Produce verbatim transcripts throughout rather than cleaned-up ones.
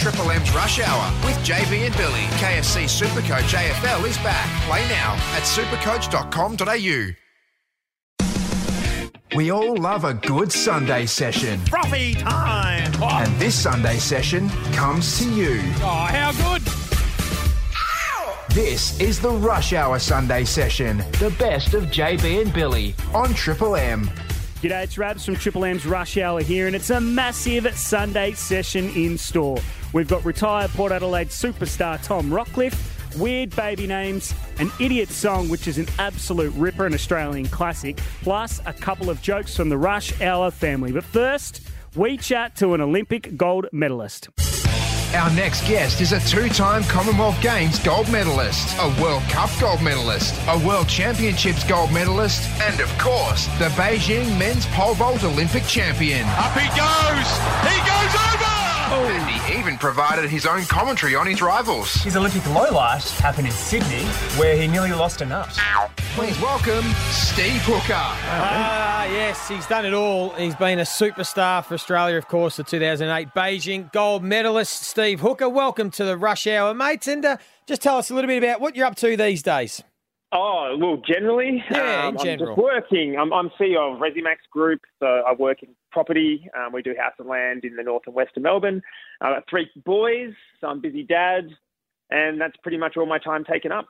Triple M's Rush Hour with J B and Billy. K F C Supercoach A F L is back. Play now at supercoach dot com dot a u. We all love a good Sunday session. Frothy time! Oh. And this Sunday session comes to you. Oh, how good! This is the Rush Hour Sunday session. The best of J B and Billy on Triple M. G'day, it's Rabs from Triple M's Rush Hour here, and it's a massive Sunday session in store. We've got retired Port Adelaide superstar Tom Rockcliffe, weird baby names, an idiot song, which is an absolute ripper, an Australian classic, plus a couple of jokes from the Rush Hour family. But first, we chat to an Olympic gold medalist. Our next guest is a two-time Commonwealth Games gold medalist, a World Cup gold medalist, a World Championships gold medalist, and of course, the Beijing men's pole vault Olympic champion. Up he goes! He goes over! Oh. And he even provided his own commentary on his rivals. His Olympic lowlight happened in Sydney, where he nearly lost a nut. Please welcome Steve Hooker. Ah, uh, yes, he's done it all. He's been a superstar for Australia, of course, the two thousand eight Beijing gold medalist, Steve Hooker. Welcome to the Rush Hour, mates, and uh, just tell us a little bit about what you're up to these days. Oh, well, generally, yeah, um, in general. I'm just working. I'm, I'm C E O of Resimax Group, so I work in property. Um, we do house and land in the north and west of Melbourne. I've got three boys, so I'm a busy dad, and that's pretty much all my time taken up.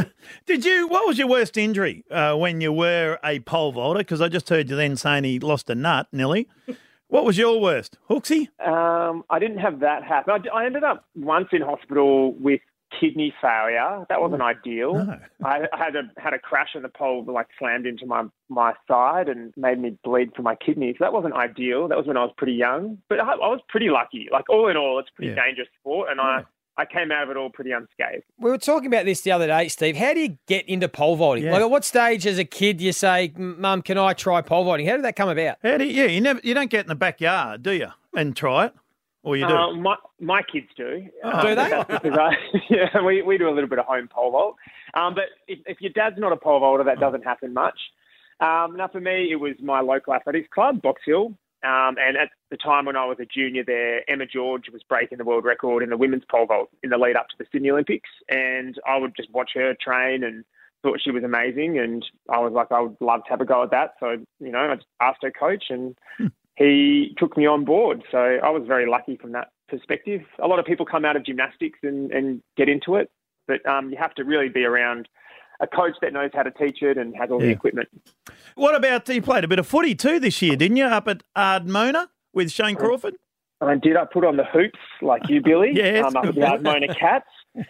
Did you? What was your worst injury uh, when you were a pole vaulter? Because I just heard you then saying he lost a nut, Nelly. What was your worst, Hooksy? Um, I didn't have that happen. I, I ended up once in hospital with kidney failure. That wasn't ideal. No. I had a had a crash and the pole like slammed into my, my side and made me bleed for my kidneys. That wasn't ideal. That was when I was pretty young. But I, I was pretty lucky. Like all in all, it's a pretty Yeah. dangerous sport, and Yeah. I. I came out of it all pretty unscathed. We were talking about this the other day, Steve. How do you get into pole vaulting? Yeah. Like, at what stage as a kid do you say, Mum, can I try pole vaulting? How did that come about? How do you, yeah, you never, you don't get in the backyard, do you, and try it, or you do? Uh, my my kids do. Oh. Do they? Because I, yeah, we, we do a little bit of home pole vault. Um, but if, if your dad's not a pole vaulter, that doesn't happen much. Um, now, for me, it was my local athletics club, Box Hill. Um, and at the time when I was a junior there, Emma George was breaking the world record in the women's pole vault in the lead up to the Sydney Olympics. And I would just watch her train and thought she was amazing. And I was like, I would love to have a go at that. So, you know, I just asked her coach and he took me on board. So I was very lucky from that perspective. A lot of people come out of gymnastics and, and get into it, but um, you have to really be around a coach that knows how to teach it and has all Yeah. the equipment. What about, you played a bit of footy too this year, didn't you, up at Ardmona with Shane Crawford? I did. I put on the hoops like you, Billy. Yes, um, up at the Ardmona Cats,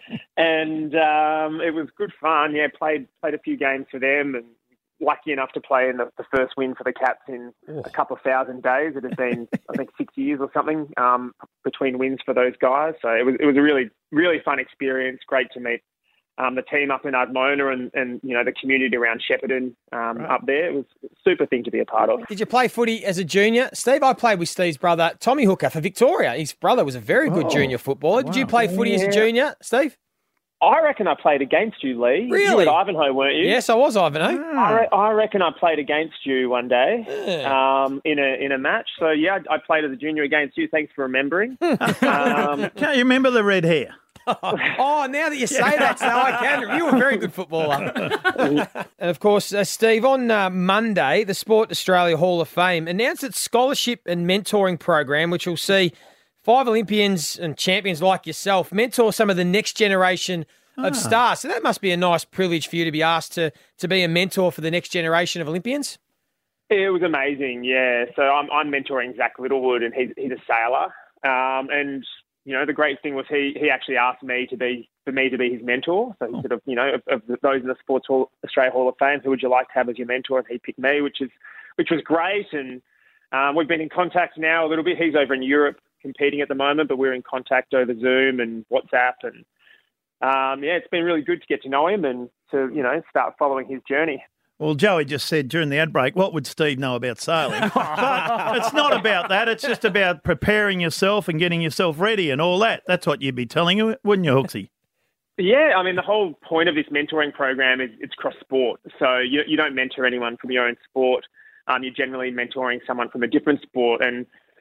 and um, it was good fun. Yeah, played played a few games for them, and lucky enough to play in the, the first win for the Cats in a couple of thousand days. It had been, I think, six years or something um, between wins for those guys. So it was it was a really really fun experience. Great to meet Um, the team up in Ardmona and, and, you know, the community around Shepparton um, Right. up there. It was a super thing to be a part of. Did you play footy as a junior? Steve, I played with Steve's brother, Tommy Hooker, for Victoria. His brother was a very good Oh, junior footballer. Did you wow. play footy as a Yeah. junior, Steve? I reckon I played against you, Lee. You Really? were at Ivanhoe, weren't you? Yes, I was, Ivanhoe. I, re- I reckon I played against you one day Yeah. um, in a in a match. So, yeah, I, I played as a junior against you. Thanks for remembering. um, Can't you remember the red hair? Oh, now that you say that, so I can. You were a very good footballer. And, of course, uh, Steve, on uh, Monday, the Sport Australia Hall of Fame announced its scholarship and mentoring program, which will see five Olympians and champions like yourself mentor some of the next generation of Ah. stars. So that must be a nice privilege for you to be asked to, to be a mentor for the next generation of Olympians. It was amazing, yeah. So I'm, I'm mentoring Zach Littlewood, and he's, he's a sailor. Um, and, you know, the great thing was he, he actually asked me to be, for me to be his mentor. So he said, of, you know, of, of those in the Sports Hall, Australia Hall of Fame, who would you like to have as your mentor? And he picked me, which is, which was great. And um, we've been in contact now a little bit. He's over in Europe competing at the moment, but we're in contact over Zoom and WhatsApp. And, um, yeah, it's been really good to get to know him and to, you know, start following his journey. Well, Joey just said during the ad break, what would Steve know about sailing? But it's not about that. It's just about preparing yourself and getting yourself ready and all that. That's what you'd be telling him, wouldn't you, Hooksy? Yeah, I mean, the whole point of this mentoring program is it's cross-sport. So you, you don't mentor anyone from your own sport. Um, you're generally mentoring someone from a different sport. And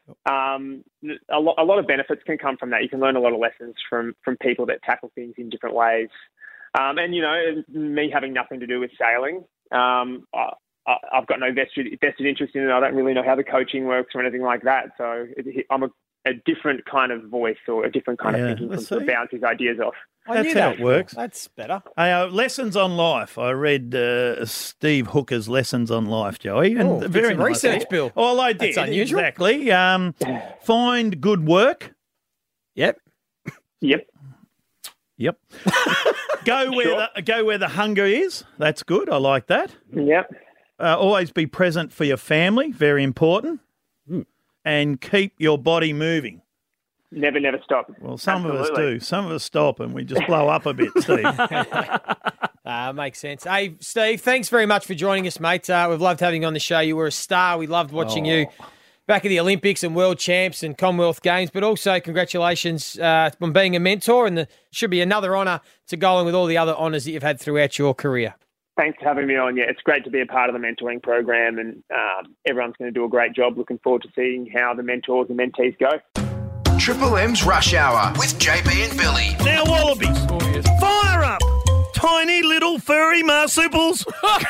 um, a, lot, a lot of benefits can come from that. You can learn a lot of lessons from, from people that tackle things in different ways. Um, and, you know, me having nothing to do with sailing, um, I, I, I've got no vested, vested interest in it. I don't really know how the coaching works or anything like that. So it, I'm a, a different kind of voice or a different kind Yeah, of thinking let's to see. bounce his ideas off. I That's knew how that. it works. That's better. Hey, uh, Lessons on Life. I read uh, Steve Hooker's Lessons on Life, Joey. And Oh, did very some nice. research, Bill. Well, I did. That's unusual. Exactly. Um, find good work. Yep. Yep. Yep. go where Sure. the go where the hunger is. That's good. I like that. Yep. Uh, always be present for your family. Very important. And keep your body moving. Never, never stop. Well, some of us Absolutely. do. Some of us stop and we just blow up a bit, Steve. Uh, makes sense. Hey, Steve, thanks very much for joining us, mate. Uh, we've loved having you on the show. You were a star. We loved watching you back at the Olympics and World Champs and Commonwealth Games, but also congratulations uh, on being a mentor, and there should be another honour to go on with all the other honours that you've had throughout your career. Thanks for having me on. Yeah, it's great to be a part of the mentoring program, and um, everyone's going to do a great job. Looking forward to seeing how the mentors and mentees go. Triple M's Rush Hour with J B and Billy. Now, Wallabies, fire up, tiny little furry marsupials.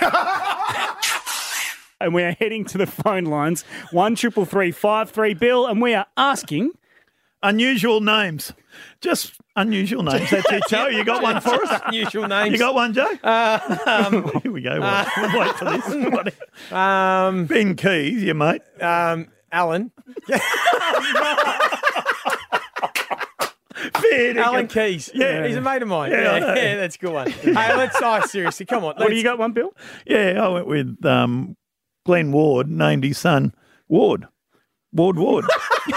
And we are heading to the phone lines. One triple three five three Bill, and we are asking Unusual names. Just unusual names. That's it, Joe. You got one for us? Unusual names. You got one, Joe? Uh, um, Here we go. We'll wait for this. um, Ben Keys, your mate. um, Alan. Fair Alan dinkum. Keys. Yeah. He's a mate of mine. Yeah, I Yeah, know. yeah, that's a good one. Hey, let's, oh, seriously, come on. What do let's- you got, one, Bill? Yeah, I went with um, Glenn Ward, named his son Ward. Ward Ward.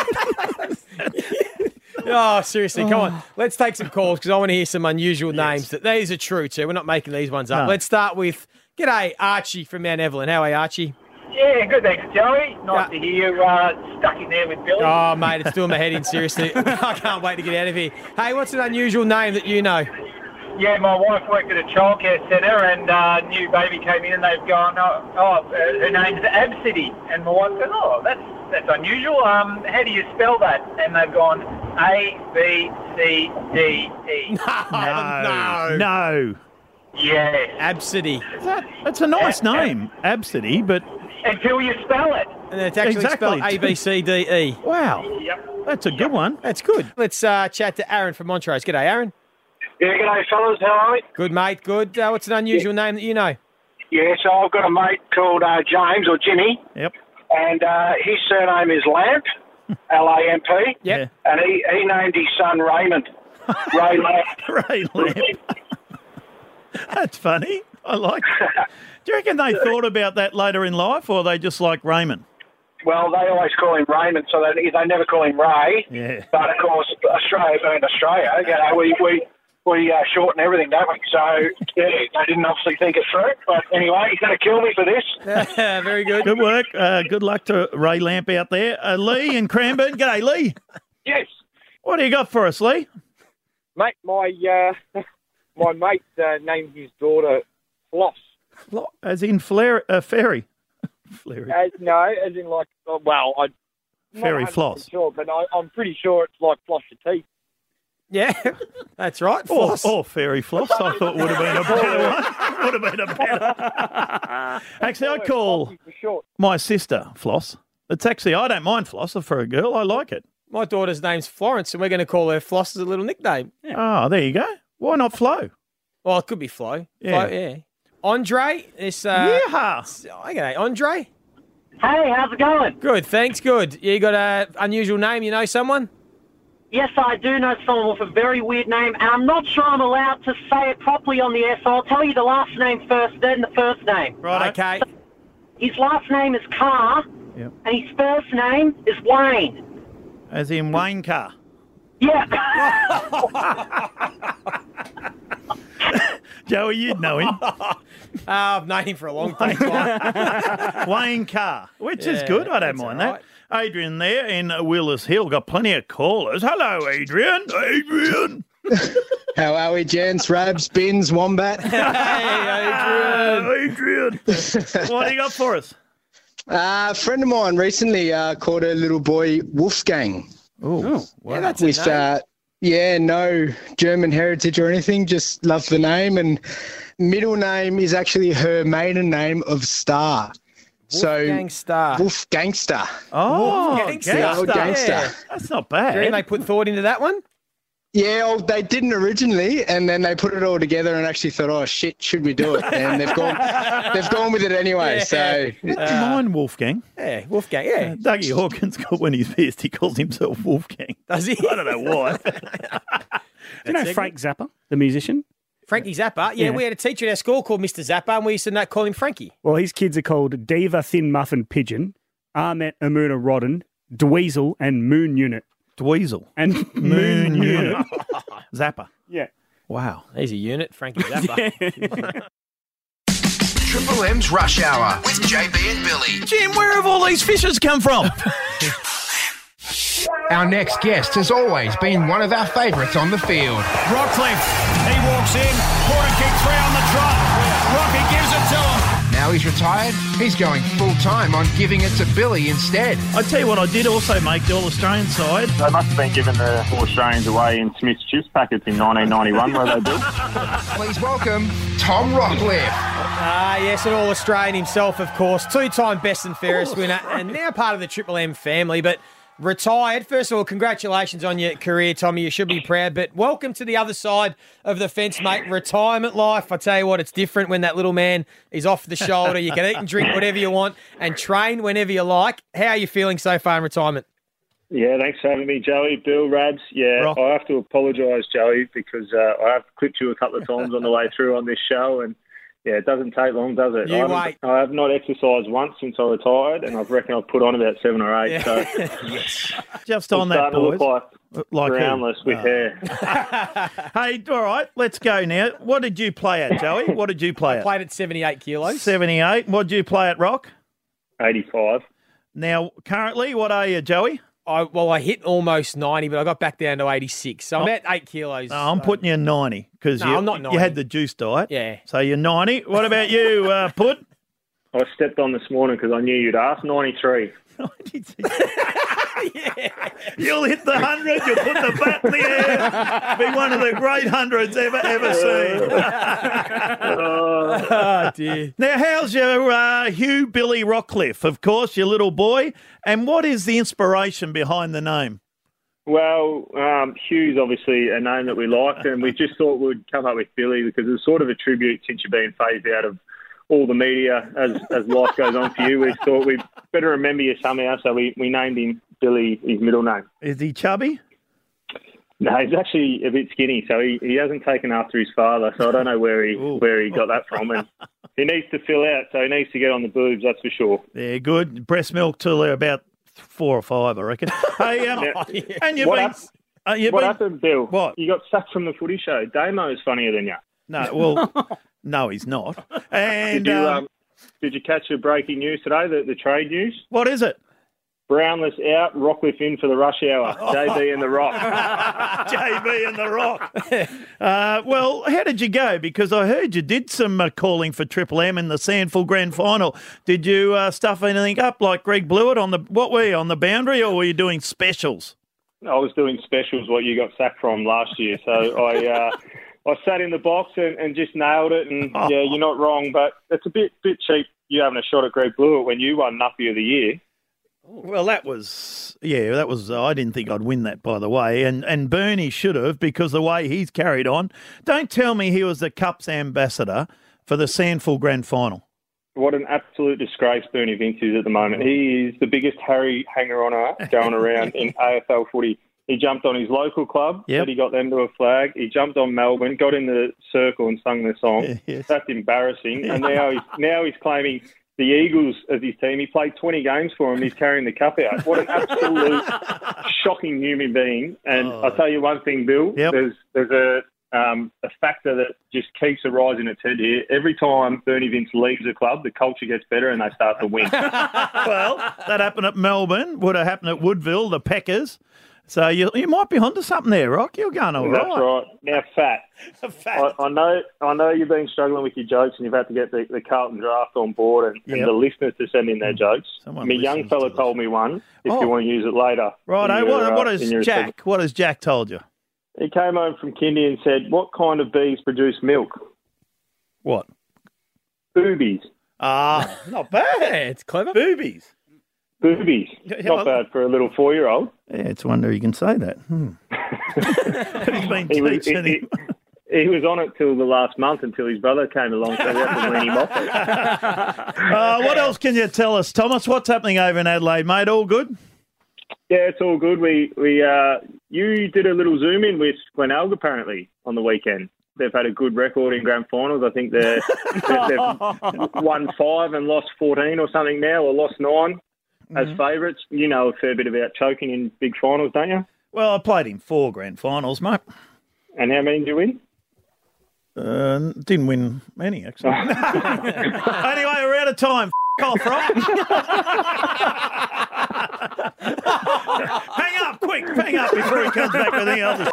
Oh, seriously, come on. Let's take some calls because I want to hear some unusual names. That these are true too. We're not making these ones up. No. Let's start with, g'day, Archie from Mount Evelyn. How are you, Archie? Yeah, good, thanks, Joey. Nice Yeah. to hear you uh, stuck in there with Billy. Oh, mate, it's doing my head in, seriously. I can't wait to get out of here. Hey, what's an unusual name that you know? Yeah, my wife worked at a childcare centre and uh, new baby came in and they've gone, oh, oh uh, her name's Absidy. And my wife goes, oh, that's that's unusual. Um, how do you spell that? And they've gone A, B, C, D, E. No. No. Yes. Absidy. That's a nice name, Absidy, but Until you spell it. And it's actually Exactly. spelled A, B, C, D, E. wow, Yep. that's a good one. That's good. Let's uh, chat to Aaron from Montrose. G'day, Aaron. Yeah, g'day, fellas. How are we? Good, mate. Good. Uh, what's an unusual name that you know? Yeah, so I've got a mate called uh, James, or Jimmy, Yep. and uh, his surname is Lamp, L A M P. Yep. And he, he named his son Raymond. Ray Lamp. Ray Lamp. That's funny. I like that. Do you reckon they thought about that later in life, or they just like Raymond? Well, they always call him Raymond, so they, they never call him Ray. Yeah. But, of course, Australia being Australia, you know, we, we, we uh, shorten everything, don't we? So, yeah, they didn't obviously think it through. But anyway, he's going to kill me for this. Very good. Good work. Uh, good luck to Ray Lamp out there. Uh, Lee in Cranbourne. G'day, Lee. Yes. What do you got for us, Lee? Mate, my uh, my mate uh, named his daughter Floss. As in Flair, uh, Fairy. Flairy. As, no, as in like, uh, well, I Fairy floss. Sure, but I, I'm pretty sure it's like floss your teeth. Yeah, that's right. Or, Floss. or Fairy Floss, I thought would have been a better one. Would have been a better. Actually, I call For short. my sister Floss. It's actually, I don't mind Floss for a girl. I like it. My daughter's name's Florence, and we're going to call her Floss as a little nickname. Oh, there you go. Why not Flo? Well, it could be Flo. Yeah. Flo, yeah. Andre, this. Uh, Yeehaw. Okay, Andre. Hey, how's it going? Good, thanks. Good. You got a unusual name? You know someone? Yes, I do know someone with a very weird name, and I'm not sure I'm allowed to say it properly on the air, so I'll tell you the last name first, then the first name. Right. Okay. His last name is Carr, Yep. and his first name is Wayne. As in Wayne Carr. Yeah. Joey, you'd know him. Uh, I've known him for a long time. Wayne Carr, which is Yeah, good. I don't that's mind all that. Adrian there in Willis Hill. Got plenty of callers. Hello, Adrian. Adrian. How are we, gents? Rabs, Bins, Wombat. Hey, Adrian. Adrian. What do you got for us? Uh, a friend of mine recently uh, called her little boy Wolfgang. Oh, wow. Yeah, that's a With, name. uh, yeah, no German heritage or anything, just loved the name. And middle name is actually her maiden name of Star. Wolfgang Star. Wolf Gangster. Oh, Gangster. The old gangster. Yeah. That's not Do you reckon bad. they put thought into that one? Yeah, well, they didn't originally, and then they put it all together and actually thought, "Oh shit, should we do it?" And they've gone, they've gone with it anyway. Yeah. So Do you mind Wolfgang? Yeah, Wolfgang, yeah. Uh, Dougie Hawkins, when he's pissed, he calls himself Wolfgang. Does he? I don't know why. Do you know Frank Zappa, the musician? Frankie Zappa. Yeah, Yeah. we had a teacher at our school called Mister Zappa, and we used to know- call him Frankie. Well, his kids are called Diva Thin Muffin Pigeon, Ahmet Amuna Rodden, Dweezil, and Moon Unit. Dweezil. And Moon, Moon Unit. Unit. Zappa. Yeah. Wow. He's a unit, Frankie Zappa. Triple M's Rush Hour with J B and Billy. Jim, where have all these fishes come from? Our next guest has always been one of our favourites on the field. Rockcliffe, he walks in, quarter kick three on the trot. Rocky gives it to him. Now he's retired, he's going full-time on giving it to Billy instead. I tell you what, I did also make the All-Australian side. They must have been giving the All Australians away in Smith's chips packets in nineteen ninety-one, where they did. Please welcome Tom Rockcliffe. Ah, yes, an All-Australian himself, of course. Two-time best and fairest winner, and now part of the Triple M family, but retired. First of all, congratulations on your career, Tommy. You should be proud, but welcome to the other side of the fence, mate. Retirement life. I tell you what, it's different when that little man is off the shoulder. You can eat and drink whatever you want and train whenever you like. How are you feeling so far in retirement? Yeah, thanks for having me, Joey. Bill, Rabs. Yeah, Rock. I have to apologise, Joey, because uh, I have clipped you a couple of times on the way through on this show, and yeah, it doesn't take long, does it? You I, haven't- wait. I have not exercised once since I retired, and I reckon I've put on about seven or eight. So Just I'm on that, starting to boys. look like Like who? groundless with Oh. hair. Hey, all right, let's go now. What did you play at, Joey? What did you play at? Played at seventy-eight kilos. seventy-eight. What did you play at, Rock? eighty-five. Now, currently, what are you, Joey? I, well, I hit almost ninety, but I got back down to eighty-six. So I'm at eight kilos. No, I'm so- putting you ninety because No, you, I'm not you ninety. had the juice diet. Yeah. So you're ninety. What about you, uh, Put? I stepped on this morning because I knew you'd ask. ninety-three. You'll hit the hundred. You'll put the bat in the air. Be one of the great hundreds ever ever seen. Oh, dear. Now, how's your uh, Hugh Billy Rockcliffe? Of course, your little boy. And what is the inspiration behind the name? Well, um, Hugh's obviously a name that we liked, and we just thought we'd come up with Billy because it's sort of a tribute since you've been phased out of all the media as, as life goes on for you. We thought we'd better remember you somehow, so we, we named him Billy, his middle name. Is he chubby? No, he's actually a bit skinny, so he, he hasn't taken after his father, so I don't know where he Ooh. where he got that from. And he needs to fill out, so he needs to get on the boobs, that's for sure. Yeah, good. Breast milk till they're about four or five, I reckon. Hey, um, Yeah. and you've What, been... hap- uh, you've what been happened, Bill? What? You got sacked from the footy show. Damo is funnier than you. No, well, no, he's not. And Did you, um, um, did you catch the breaking news today, the, the trade news? what is it? Brownless out, Rockcliffe in for the rush hour. J B and the Rock. J B and the Rock. Uh, well, how did you go? Because I heard you did some uh, calling for Triple M in the Sandful Grand Final. Did you uh, stuff anything up like Greg Blewett on the, what were you, on the boundary, or were you doing specials? I was doing specials, what you got sacked from last year. So I uh, I sat in the box and, and just nailed it. And, yeah, you're not wrong, but it's a bit bit cheap you having a shot at Greg Blewett when you won Nuppy of the Year. Well, that was, yeah, that was, uh, I didn't think I'd win that, by the way. And and Bernie should have, because the way he's carried on. Don't tell me he was the Cup's ambassador for the Sandful Grand Final. What an absolute disgrace Bernie Vince is at the moment. He is the biggest Harry hanger-oner going around in A F L footy. He jumped on his local club, Yep. said he got them to a flag. He jumped on Melbourne, got in the circle and sung the song. Yeah, yes. That's embarrassing. And now he's, now he's claiming the Eagles as his team. He played twenty games for him. He's carrying the cup out. What an absolute shocking human being. And Oh. I'll tell you one thing, Bill. Yep. There's there's a um, a factor that just keeps rising its head here. Every time Bernie Vince leaves a club, the culture gets better and they start to win. Well, that happened at Melbourne. Would have happened at Woodville, the Packers. So you you might be onto something there, Rock. You're going all That's right. right. Now, Fat. Fat. I, I know I know you've been struggling with your jokes and you've had to get the, the Carlton draft on board and, Yep. and the listeners to send in their jokes. Someone My young listens fella to told me one, if Oh. you want to use it later. Right. in eh, your, what, uh, what has in your Jack? segment. What has Jack told you? He came home from kindy and said, what kind of bees produce milk? What? Boobies. Ah, not bad. Yeah, it's clever. Boobies. Boobies. Yeah, Not well- bad for a little four-year-old. Yeah, it's a wonder you can say that. Hmm. He's been He was, he, teaching he, him. he was on it till the last month until his brother came along, so we had to wean him off it. Uh, what else can you tell us, Thomas? What's happening over in Adelaide, mate? All good? Yeah, it's all good. We we uh, you did a little zoom in with Glenelg apparently on the weekend. They've had a good record in grand finals. I think they're, they're, they've won five and lost fourteen or something now, or lost nine as Mm-hmm. favourites. You know a fair bit about choking in big finals, don't you? Well, I played in four grand finals, mate. And how many did you win? Uh, didn't win any, actually. Anyway, we're out of time. F- off, right? Hang up, quick. Hang up before he comes back with any other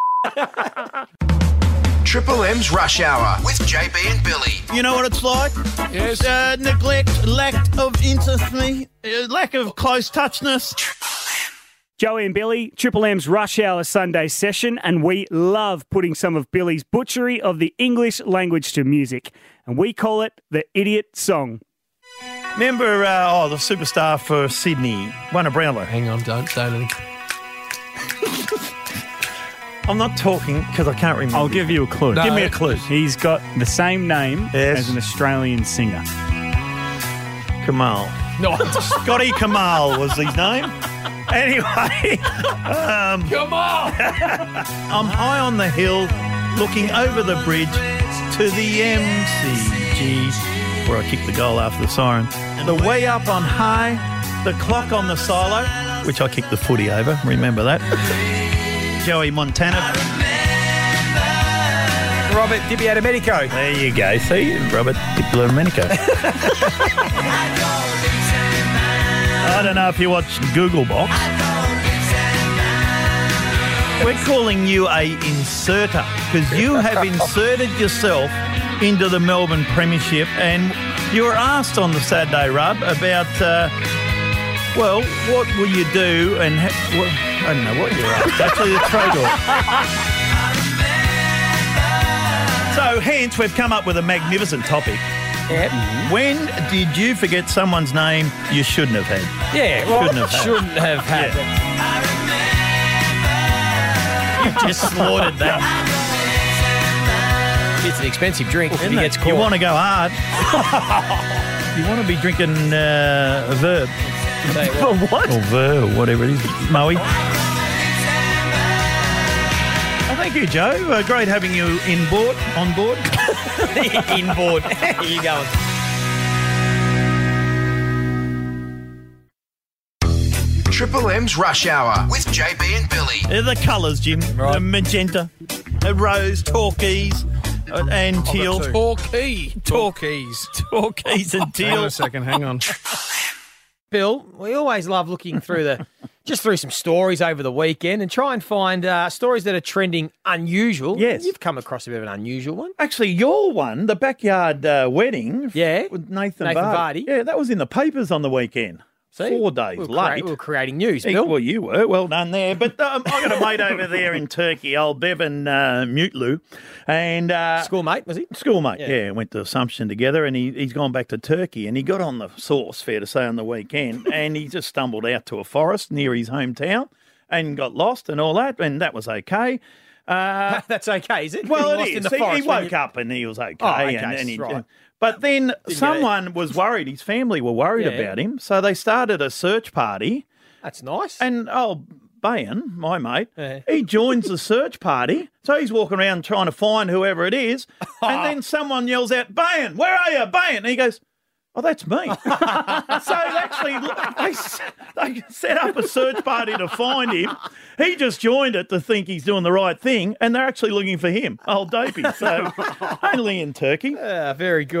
Triple M's Rush Hour with J B and Billy. You know what it's like? Yes. Uh, neglect, lack of intimacy, uh, lack of close touchness. Joey and Billy, Triple M's Rush Hour Sunday session, and we love putting some of Billy's butchery of the English language to music, and we call it the Idiot Song. Remember, uh, oh, the superstar for Sydney won a Brownlow. Hang on, don't say anything. I'm not talking because I can't remember. I'll give you a clue. No. Give me a clue. He's got the same name Yes. as an Australian singer. Kamal. No, Scotty Kamal was his name. Anyway, um, come on! I'm high on the hill looking over the bridge to the M C G where I kicked the goal after the siren. The way up on high, the clock on the silo, which I kicked the footy over, remember that. Joey Montana. Robert Dibiadomenico. There you go. See, Robert Dibiadomenico. I don't know if you watch Google Box. We're calling you a inserter because you have inserted yourself into the Melbourne Premiership, and you were asked on the Saturday Rub about, uh, well, what will you do? And ha- well, I don't know what you were asked. Actually, the trade off. So, hence, we've come up with a magnificent topic. Yep. When did you forget someone's name you shouldn't have had? Yeah, well, Shouldn't have had. shouldn't have had Yeah. You just slaughtered that. It's an expensive drink if he Isn't it? gets caught. You want to go hard. You want to be drinking uh, a verb. Say what? What? Or ver, or whatever it is. Moe. Oh, thank you, Joe. Uh, great having you in board, on board. Inboard. Here you going. Triple M's Rush Hour with J B and Billy. They're the colours, Jim. Right. The magenta, the rose, turquoise, uh, and teal. Torquay. Torquays. Turquoise and Hang on teal. a second, hang on. Bill, we always love looking through the just through some stories over the weekend and try and find uh, stories that are trending unusual. Yes. You've come across a bit of an unusual one. Actually, your one, the backyard uh, wedding Yeah. with Nathan, Nathan Vardy. Vardy. Yeah, that was in the papers on the weekend. See? Four days we were late. crea- we were creating news, Hey, Bill. Well, you were. Well done there. But um, I got a mate over there in Turkey, old Bevan uh, Mutlu, and uh, Schoolmate, was he? schoolmate. Yeah. Yeah. went to Assumption together, and he, he's gone back to Turkey, and he got on the sauce, fair to say, on the weekend, and he just stumbled out to a forest near his hometown and got lost and all that, and that was okay. Uh, That's okay, is it? well, Getting it lost is. in the He, forest he when woke you- up and he was okay. Oh, okay, and, and he, right. But then get it. someone was worried. His family were worried Yeah. about him, so they started a search party. That's nice. And oh, Bayan, my mate, Yeah. he joins the search party. So he's walking around trying to find whoever it is, and then someone yells out, "Bayan, where are you, Bayan?" And he goes, "Oh, that's me." So actually, they, they set up a search party to find him. He just joined it to think he's doing the right thing, and they're actually looking for him, old Dopey. So only in Turkey. Ah, very good.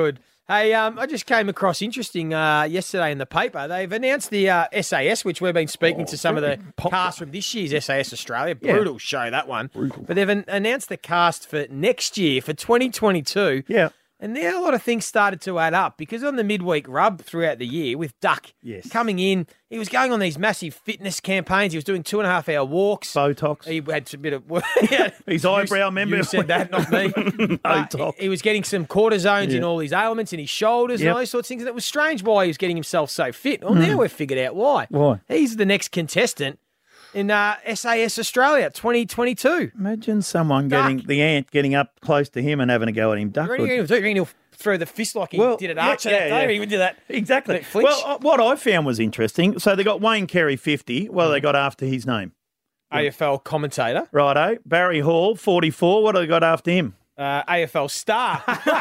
Hey, um, I just came across interesting uh, yesterday in the paper. They've announced the uh, S A S, which we've been speaking oh, to some of the cast from this year's S A S Australia. Brutal yeah. show, that one. Brutal. But they've an- announced the cast for next year, for twenty twenty-two. Yeah. And now a lot of things started to add up because on the midweek rub throughout the year with Duck yes. coming in, he was going on these massive fitness campaigns. He was doing two and a half hour walks. Botox. He had a bit of yeah. His eyebrow, remember? You said that, not me. Botox. Uh, he, he was getting some cortisones yeah. in all his ailments in his shoulders yep. and all those sorts of things. And it was strange why he was getting himself so fit. Well, mm. now we've figured out why. Why? He's the next contestant in uh, S A S Australia twenty twenty-two. Imagine someone Duck. getting the ant getting up close to him and having a go at him. Duck. What are you going to do? You reckon he'll throw the fist like he well, did at yeah, Archer yeah, that day? yeah. He would do that. Exactly. That well, uh, what I found was interesting. So they got Wayne Carey, fifty. Well, they got after his name. A F L commentator. Righto. Barry Hall, forty-four. What have they got after him? Uh, A F L star.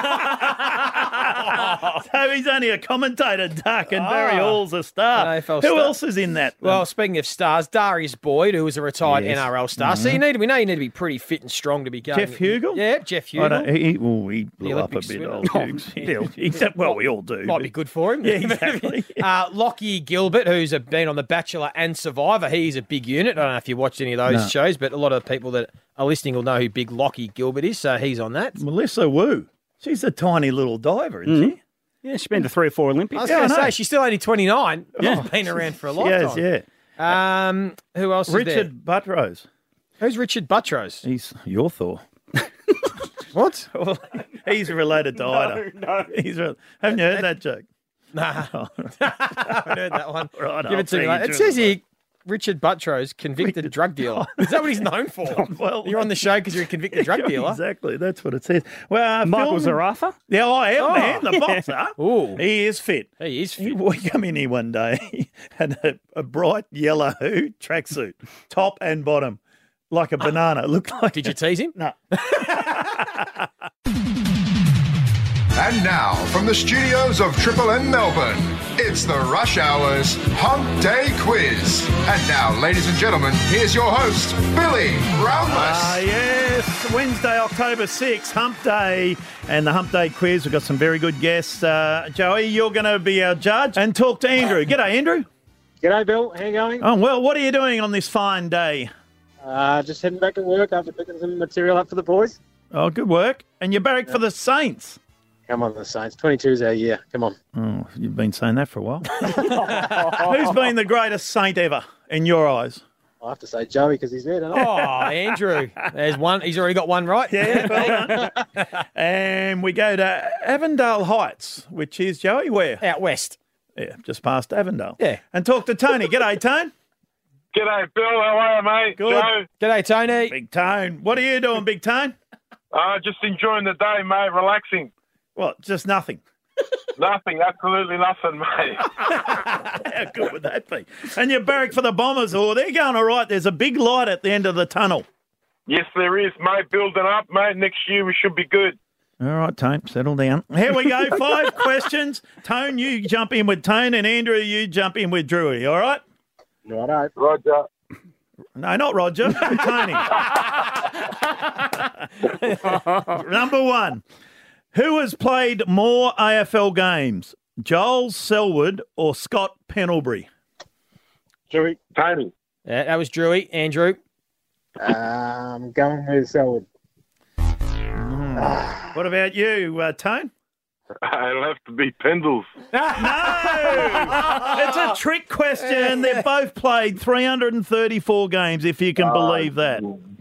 So he's only a commentator, Duck, and oh, Barry Hall's a star. A F L Who star. else is in that? Well, um, speaking of stars, Darius Boyd, who was a retired yes. N R L star. Mm-hmm. So you need, we know you need to be pretty fit and strong to be going. Jeff Hugel? Yeah, Jeff Hugel. He, well, he blew up a bit, old Hughes. Oh, Except, well, we all do. Might but... be good for him. Yeah, exactly. uh, Lockie Gilbert, who's a, been on The Bachelor and Survivor. He's a big unit. I don't know if you watched any of those no. shows, but a lot of people that are listening will know who big Lockie Gilbert is, so he's on that. Melissa Wu. She's a tiny little diver, isn't mm-hmm. she? Yeah, she's been to three or four Olympics. I was yeah, going to say, she's still only twenty-nine. Yeah. She's been around for a lifetime. Yes, yeah. Um, who else Richard is there? Buttrose. Who's Richard Buttrose? He's your Thor. What? Well, he's related to Ida. No, no. He's re- Haven't you heard that joke? Nah. Oh. I haven't heard that one. Right, Give I'll it to me. It says here, Richard Buttrose, convicted drug dealer. Is that what he's known for? Well, you're on the show because you're a convicted drug dealer. Exactly, that's what it says. Well, uh, Michael Phil... Zarafa? Yeah, I am, oh, man, the yeah. boxer. Ooh. He is fit. He is fit. He, we come in here one day, he had a, a bright yellow tracksuit, top and bottom, like a banana. It looked like. Did you tease him? No. And now, from the studios of Triple M Melbourne, it's the Rush Hours Hump Day Quiz. And now, ladies and gentlemen, here's your host, Billy Brownless. Ah, yes. Wednesday, October sixth, Hump Day. And the Hump Day Quiz, we've got some very good guests. Uh, Joey, you're going to be our judge and talk to Andrew. G'day, Andrew. G'day, Bill. How you going? Oh, well, what are you doing on this fine day? Uh, just heading back to work after picking some material up for the boys. Oh, good work. And you're barrack yeah. for the Saints. Come on, the Saints. twenty-two's our year. Come on. Oh, you've been saying that for a while. Who's been the greatest Saint ever in your eyes? I have to say Joey because he's there tonight. Oh, Andrew. There's one. He's already got one right. Yeah, well done. And we go to Avondale Heights, which is, Joey, where? Out west. Yeah, just past Avondale. Yeah. And talk to Tony. G'day, Tone. G'day, Bill. How are you, mate? Good. Joe? G'day, Tony. Big Tone. What are you doing, Big Tone? Uh, just enjoying the day, mate. Relaxing. What, just nothing? Nothing, absolutely nothing, mate. How good would that be? And you're barrack for the Bombers, or they're going all right. There's a big light at the end of the tunnel. Yes, there is, mate. Building up, mate. Next year we should be good. All right, Tone, settle down. Here we go. Five questions. Tone, you jump in with Tone, and Andrew, you jump in with Drewy, all right? Righto. Roger. No, not Roger. Tony. Number one. Who has played more A F L games, Joel Selwood or Scott Pendlebury? Drewy. Tony. Yeah, that was Drewy. Andrew. Um, going with Selwood. Mm. What about you, uh, Tone? It'll have to be Pendles. No! It's a trick question. They've both played three hundred thirty-four games, if you can believe that.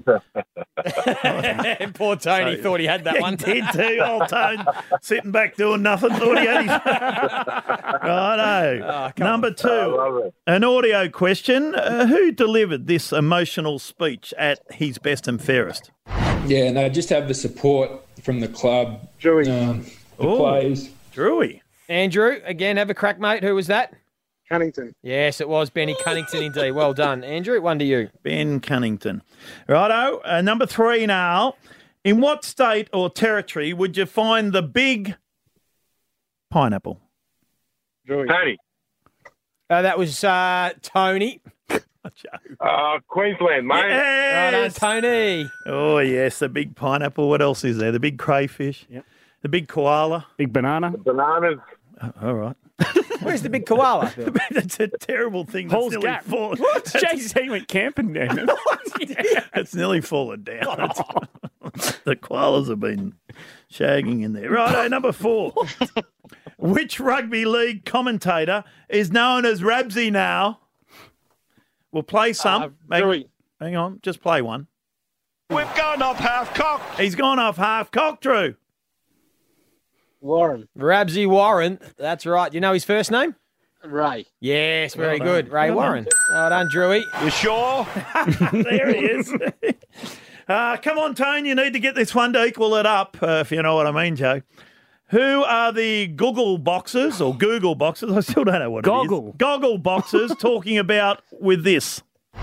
Poor Tony so, thought he had that yeah, one. He did too, old Tone. Sitting back doing nothing, thought he had his... Righto. Oh, Number on. two, oh, an audio question. Uh, who delivered this emotional speech at his best and fairest? Yeah, and they just have the support from the club. Drewy. Um, the Ooh, players. Drewy. Andrew, again, have a crack, mate. Who was that? Cunnington. Yes, it was Benny Cunnington indeed. Well done. Andrew, one to you. Ben Cunnington. Righto. Uh, number three now. In what state or territory would you find the big pineapple? Drewy. Tony. Uh, that was uh, Tony. Uh, Queensland, mate. Yes. Right on, Tony. Oh, yes, the big pineapple. What else is there? The big crayfish. Yep. The big koala. Big banana. Bananas. Oh, all right. Where's the big koala? Bill? That's a terrible thing. Paul's That's nearly Gap. fallen. What? Jesus, he went camping down there. It's nearly fallen down. It's- the koalas have been shagging in there. Righto, number four. Which rugby league commentator is known as Rabsy now? We'll play some. Uh, Hang- Drewy. Hang on, just play one. We've gone off half cock. He's gone off half cock, Drew. Warren. Rabsy Warren. That's right. You know his first name? Ray. Yes, very Well good. done. Ray Well Warren. Well done, Drewy. You sure? There he is. Uh, come on, Tone, you need to get this one to equal it up, uh, if you know what I mean, Joe. Who are the Google boxes or Google boxes? I still don't know what Goggle. it is. Goggle boxes talking about with this.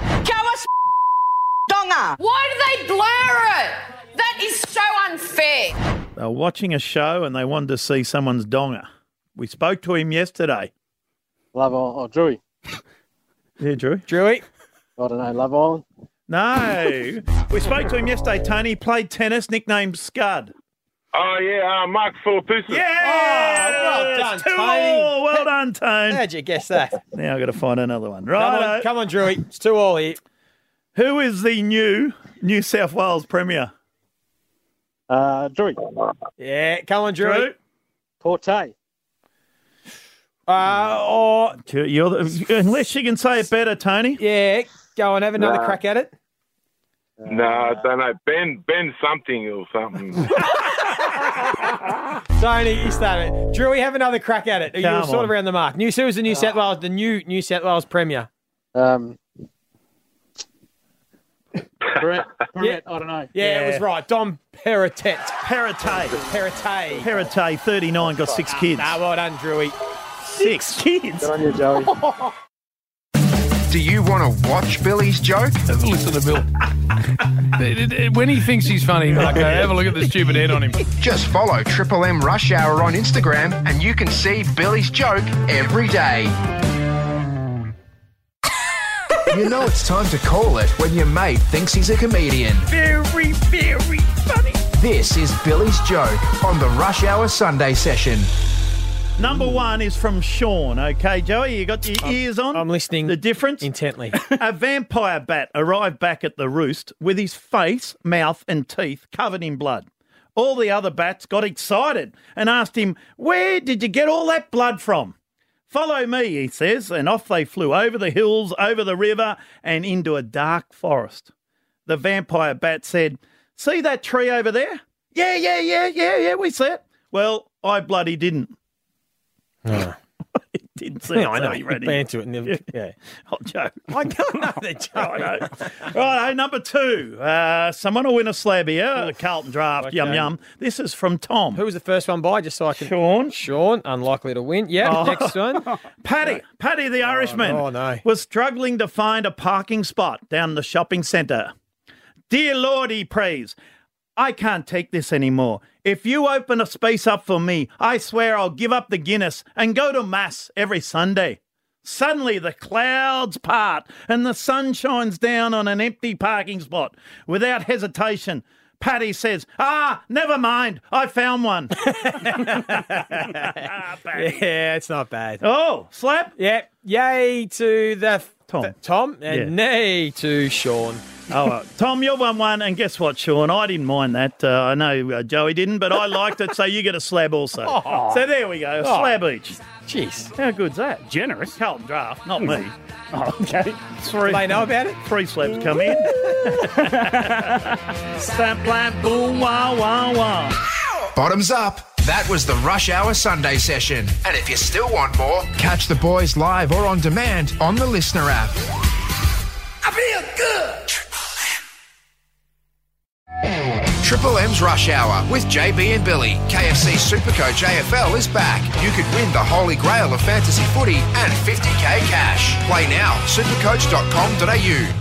Donga. Why do they blur it? That is so unfair. They were watching a show and they wanted to see someone's donger. We spoke to him yesterday. Love Island. Oh, Drewy. Yeah, Drew. Drewy. I don't know. Love Island. No. We spoke to him yesterday, Tony. Played tennis, nicknamed Scud. Oh, yeah, uh, Mark Philippousis. Yeah! Oh, well done, Two Tony. all. Well done, Tone. How'd you guess that? Now I've got to find another one. Come Right. on, come on, Drewy. It's two all here. Who is the new New South Wales Premier? Uh, Drewy. Yeah, come on, Drewy. Drew? Porte. Uh, or, You're the, unless you can say it better, Tony. yeah, go and have another Nah. crack at it. No, I don't know. Ben, Ben something or something. Tony, you started it. Drewy, have another crack at it. You're Come sort on. of around the mark. New, who was the New South Wales, the new New South Wales Premier? Um, Brett. Brett. I don't know. Yeah, it was Yeah. right. Dom Perrottet. Perrottet. Perrottet. Perrottet, thirty-nine, got six kids. Ah, well done, Drewy. Six kids? Good on you, Joey. Do you want to watch Billy's joke? Have a listen to Bill. When he thinks he's funny, Marco, have a look at the stupid head on him. Just follow Triple M Rush Hour on Instagram and you can see Billy's joke every day. You know it's time to call it when your mate thinks he's a comedian. Very, very funny. This is Billy's joke on the Rush Hour Sunday session. Number one is from Sean. Okay, Joey, you got your ears on? I'm listening The difference? intently. A vampire bat arrived back at the roost with his face, mouth and teeth covered in blood. All the other bats got excited and asked him, "Where did you get all that blood from?" "Follow me," he says, and off they flew over the hills, over the river and into a dark forest. The vampire bat said, "See that tree over there?" "Yeah, yeah, yeah, yeah, yeah, we see it." "Well, I bloody didn't." Oh. He didn't see it, Yeah, I so know. he You ran in. ran to it. And never, yeah. Oh, Joe. I don't know the joke. I know. Right, number two. Uh, someone will win a slab here. A Carlton draft. Okay. Yum, yum. This is from Tom. Who was the first one by, just so I can... Sean. Sean, unlikely to win. Yeah, Oh. next one. Paddy. Paddy the Irishman oh, no. was struggling to find a parking spot down the shopping centre. "Dear Lord," he prays, "I can't take this anymore. If you open a space up for me, I swear I'll give up the Guinness and go to Mass every Sunday." Suddenly the clouds part and the sun shines down on an empty parking spot. Without hesitation, Paddy says, "Ah, never mind, I found one." Ah, Paddy. Yeah, it's not bad. Oh, slap? Yeah, yay to the... Tom. the- Tom, and Yeah. nay to Sean. Oh, well, Tom, you've won one, and guess what, Sean? I didn't mind that. Uh, I know uh, Joey didn't, but I liked it, so you get a slab also. Oh. So there we go, a Oh. slab each. Jeez. How good's that? Generous. Carlton draft, not me. Oh, okay. Three. Do they know about it? Three slabs come in. Stamp, clap, boom, wah, wah, wah. Bottoms up. That was the Rush Hour Sunday session. And if you still want more, catch the boys live or on demand on the Listener app. I feel good. Triple M's Rush Hour with J B and Billy. K F C Supercoach A F L is back. You could win the holy grail of fantasy footy and fifty K cash. Play now. supercoach dot com dot a u.